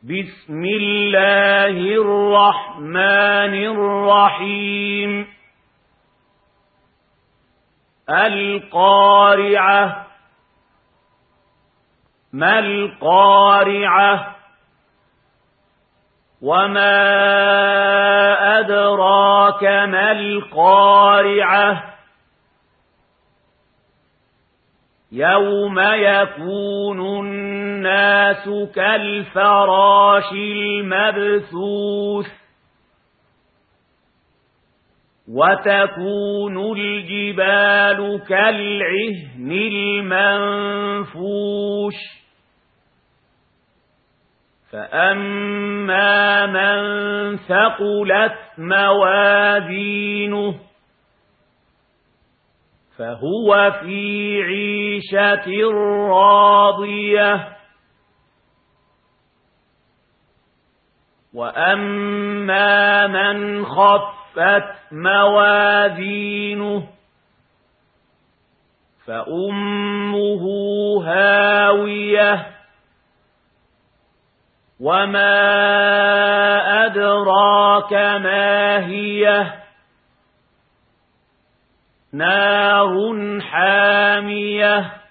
بسم الله الرحمن الرحيم القارعة. ما القارعة؟ وما أدراك ما القارعة؟ يوم يكون الناس كالفراش المبثوث وتكون الجبال كالعهن المنفوش فأما من ثقلت موازينه فهو في عيشة راضية وأما من خفت موازينه فأمه هاوية وما أدراك ما هي نار حامية